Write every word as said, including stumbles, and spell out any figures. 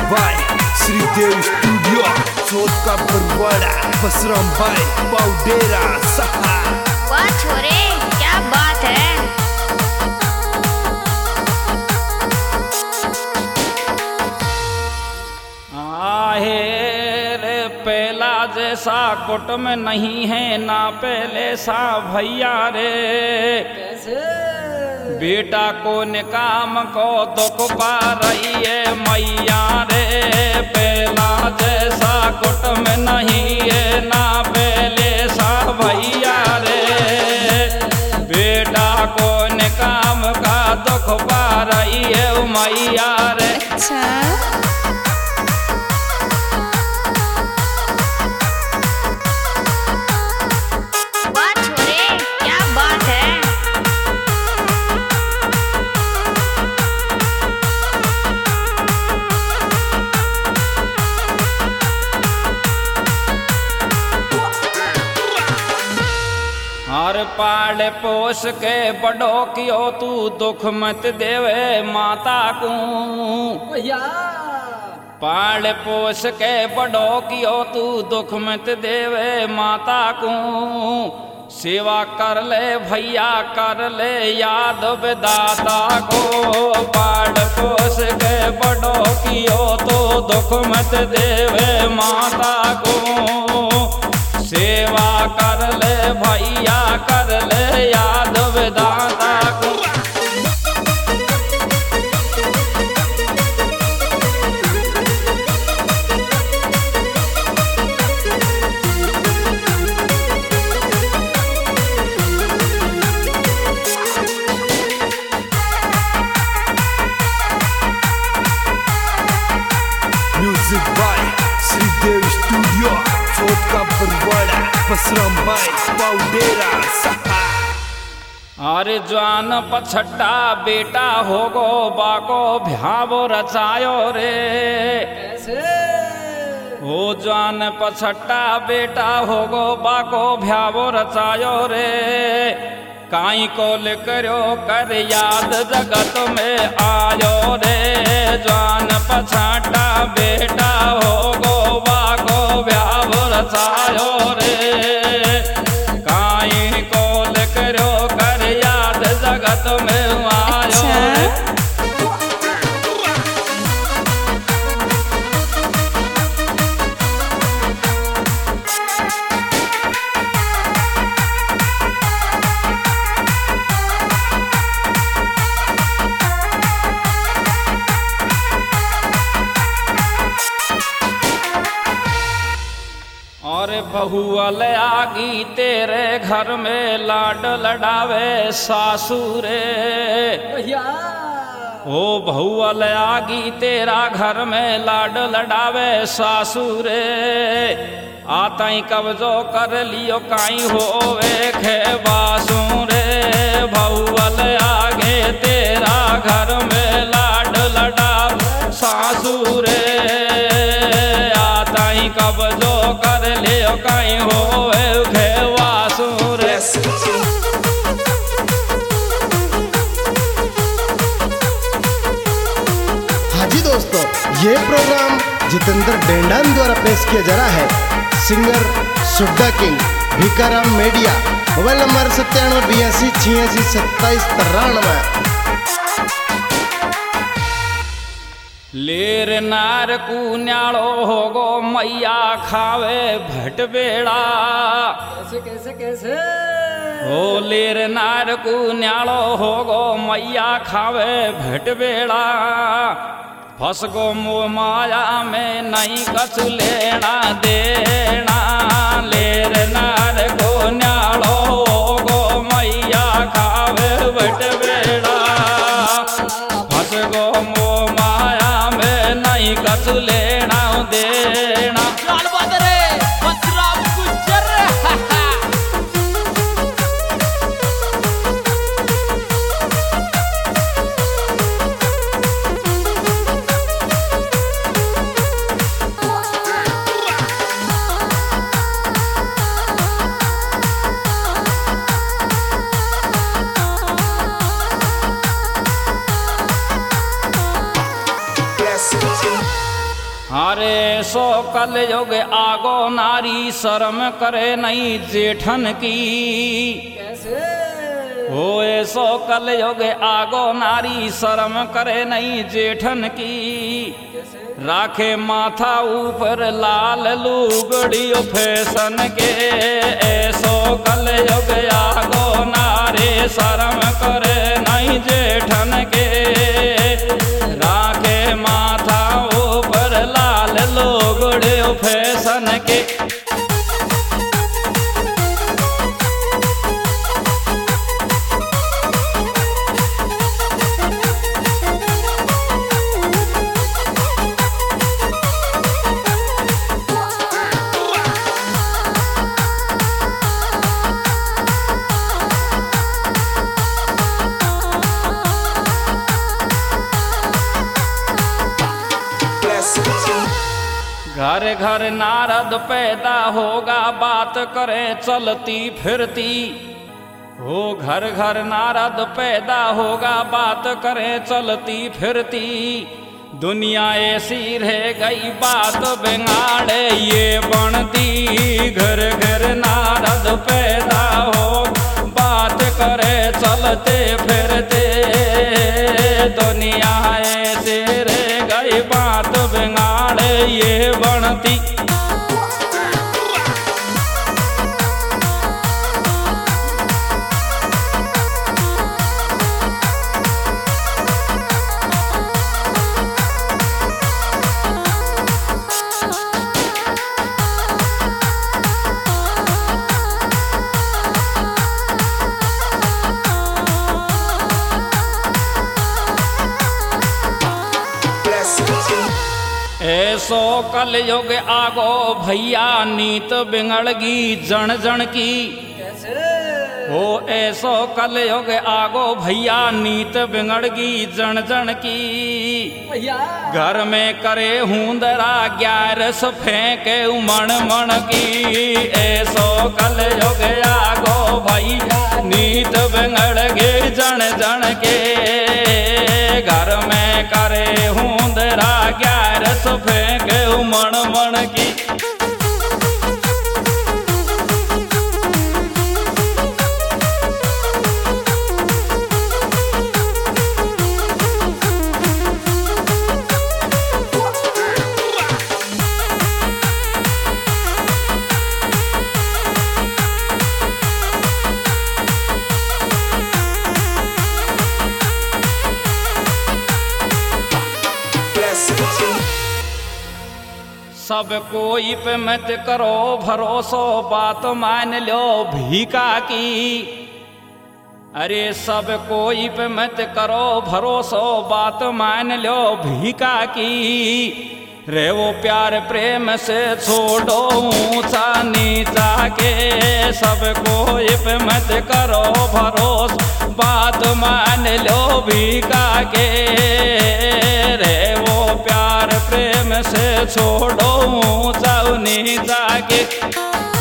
Bye Shridev studio Chauth का बरवाड़ा बसराम भाई पाउडेरा सहा। वाह छोरे क्या बात है। आहे रे पहला जैसा कुट में नहीं है ना पहले सा भैया रे। कैसे बेटा को निकाम को दुख पा रही है मैया रे। पहला जैसा कुट में नहीं है ना पहले सा भैया रे। बेटा को निकाम का दुख पा रही है मैया रे। अच्छा हर पाल पोस के बड़ो कियो तू दुख मत देवे माता को। पाल पोस के बड़ो कियो तू दुख मत देवे माता को। सेवा कर ले भैया कर ले याद विदाता को। पाल पोस के बड़ो कियो तू दुख मत देवे माता को। सेवा कर ले भैया कर ले याद विदाता को। Music by Shridev studio Chauth का बरवाड़ा बसराम भाई पाउडेरा सहा। अरे जवान पछट्टा बेटा हो गो बाको भ्यावो रचायो रे। कैसे हो जवान पछट्टा बेटा हो गो बाको भ्यावो रचायो रे। काई को करो कर याद जगत में आयो रे। जवान पछट्टा बेटा हो गो बाको भ्यावो रचायो रे। काई को करो कर याद जगत में आयो रे। और बहू आगी तेरे घर में लाड लड़ावे सासुरे। ओ बहू आगी तेरा घर में लाड लड़ावे सासुरे। आताई कब्जो कर लियो काई होवे खे बासुरे। बहू आगे तेरा घर में लाड लड़ावे सासुरे। आताई कब्जो कर लियो काई होवे खे बासुरे। हाजी दोस्तों, ये प्रोग्राम जितेंद्र डेंडान द्वारा पेश किया जा रहा है। सिंगर सुड्डा king Bhikaram media. Mobile number सत्तानवे बयासी छियासी सत्ताईस तिरानवे। लेर नार कुन्यालो हो गो मैया खावे भट बेड़ा। कैसे कैसे कैसे हो लेर नार कुन्यालो हो गो मैया खावे भट बेड़ा। फस गो मोह माया में नहीं कछु लेना देना। लेर नार कुन्यालो हो गो मैया खावे भट बेड़ा। फस गो मोह माया में नहीं कछु लेना देना। ऐसो कलयुग आगो नारी शर्म करे नहीं जेठन की। हो ऐसो कलयुग आगो नारी शर्म करे नहीं जेठन की। राखे माथा ऊपर लाल लुगड़ियो फैशन के। ऐसो कलयुग आगो नारी शर्म करे नहीं जेठन के। राखे माथा ऊपर लाल लुगड़ियो फैशन के। घर घर नारद पैदा होगा बात करे चलती फिरती। हो घर घर नारद पैदा होगा बात करे चलती फिरती। दुनिया ऐसी रह गई बात बिगाड़े ये बनती। घर घर नारद पैदा हो बात करे चलते फिरते। दुनिया ऐसी रह गई बात बिगाड़े ये बनती। ऐसो कलयुग आगो भैया नीत बिगड़गी जन जन की। हो ऐसो कलयुग आगो भैया नीत बिगड़गी जन जन की। घर में करे हुंदरा ग्यारस फेंके उमण मण की। ऐसो कलयुग आगो भैया नीत बिगड़गी जन जन के। घर में करे हुंदरा ग्यारस फेंके उमण मण की। सब कोई पे मत करो भरोसो बात मान लो भीका की। अरे सब कोई पे मत करो भरोसो बात मान लो भीका की। रे वो प्यार प्रेम से छोड़ो ऊंचा नीचा के। सब कोई पे मत करो भरोसा बात मान लो भीका के। रे वो प्यार प्रेम से छोड़ो ऊंचा नीचा के।